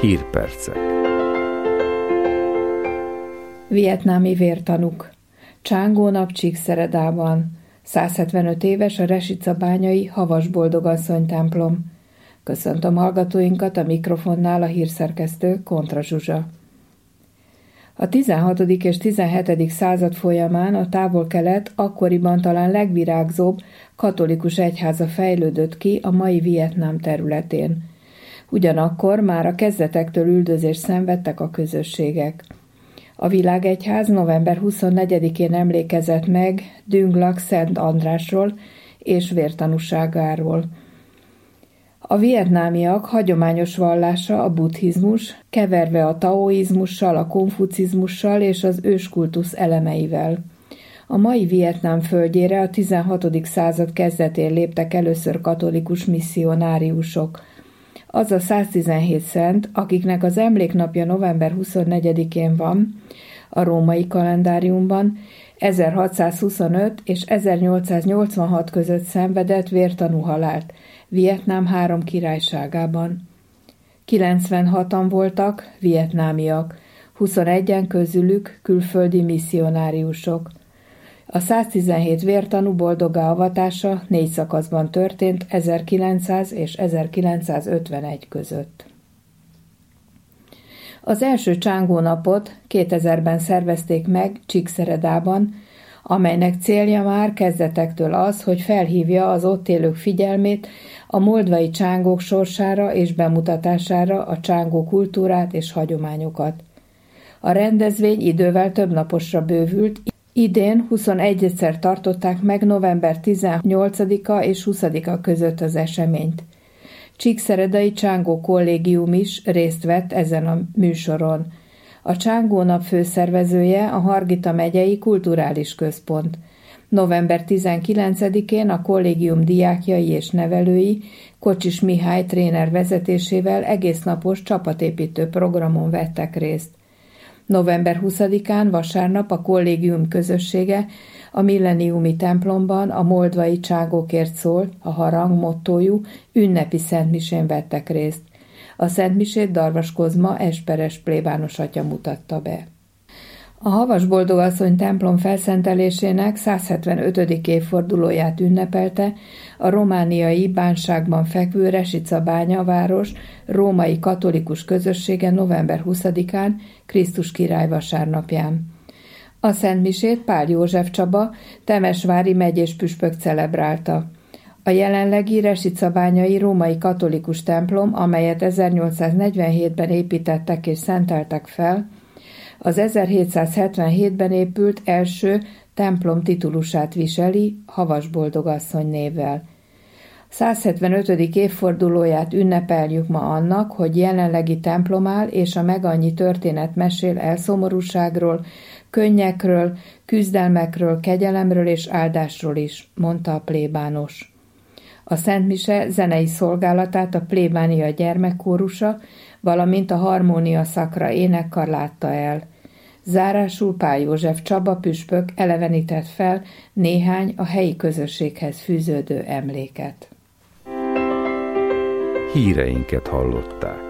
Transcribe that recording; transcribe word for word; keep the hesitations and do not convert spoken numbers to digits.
Hírpercek. Vietnámi vértanúk. Csángónap Csíkszeredában. száz hetvenöt éves a Resicabányai Havas Boldogasszony templom. Köszöntöm hallgatóinkat, a mikrofonnál a hírszerkesztő Kontra Zsuzsa. A tizenhatodik és tizenhetedik század folyamán a Távol-Kelet akkoriban talán legvirágzóbb katolikus egyháza fejlődött ki a mai Vietnám területén. Ugyanakkor már a kezdetektől üldözést szenvedtek a közösségek. A Világegyház november huszonnegyedikén emlékezett meg Dung Lac Szent Andrásról és vértanúságáról. A vietnámiak hagyományos vallása a buddhizmus, keverve a taoizmussal, a konfucizmussal és az őskultusz elemeivel. A mai Vietnám földjére a tizenhatodik század kezdetén léptek először katolikus misszionáriusok. Az a száztizenhét szent, akiknek az emléknapja november huszonnegyedikén van, a római kalendáriumban ezerhatszázhuszonöt és ezernyolcszáznyolcvanhat között szenvedett vértanú halált Vietnám három királyságában. kilencvenhatan voltak vietnámiak, huszonegyen közülük külföldi misszionáriusok. A száztizenhét vértanú boldoggá avatása négy szakaszban történt ezerkilencszáz és ezerkilencszázötvenegy között. Az első Csángónapot kétezerben szervezték meg Csíkszeredában, amelynek célja már kezdetektől az, hogy felhívja az ott élők figyelmét a moldvai csángók sorsára és bemutatására, a csángó kultúrát és hagyományokat. A rendezvény idővel több naposra bővült, idén huszonegyszer tartották meg november tizennyolcadika és huszadika között az eseményt. Csíkszeredai Csángó kollégium is részt vett ezen a műsoron. A Csángónap főszervezője a Hargita megyei kulturális központ. november tizenkilencedikén a kollégium diákjai és nevelői Kocsis Mihály tréner vezetésével egésznapos csapatépítő programon vettek részt. november huszadikán vasárnap a kollégium közössége a Milleniumi templomban a moldvai csángókért szól, a harang mottójú ünnepi szentmisén vettek részt. A szentmisét Darvas Kozma esperes plébános atya mutatta be. A Havas Boldogasszony templom felszentelésének száz hetvenötödik évfordulóját ünnepelte a romániai Bánságban fekvő Resicabánya város római katolikus közössége november huszadikán, Krisztus király vasárnapján. A szentmisét Pál József Csaba, temesvári megyés püspök celebrálta. A jelenlegi Resicabányai római katolikus templom, amelyet ezernyolcszáznegyvenhétben építettek és szenteltek fel, az ezerhétszázhetvenhétben épült első templom titulusát viseli, Havas Boldogasszony névvel. száz hetvenötödik évfordulóját ünnepeljük ma annak, hogy jelenlegi templom áll, és a megannyi történet mesél elszomorúságról, könnyekről, küzdelmekről, kegyelemről és áldásról is, mondta a plébános. A szentmise zenei szolgálatát a plébánia gyermekkórusa, valamint a Harmónia Szakra énekkar látta el. Zárásul Pál József Csaba püspök elevenített fel néhány a helyi közösséghez fűződő emléket. Híreinket hallották.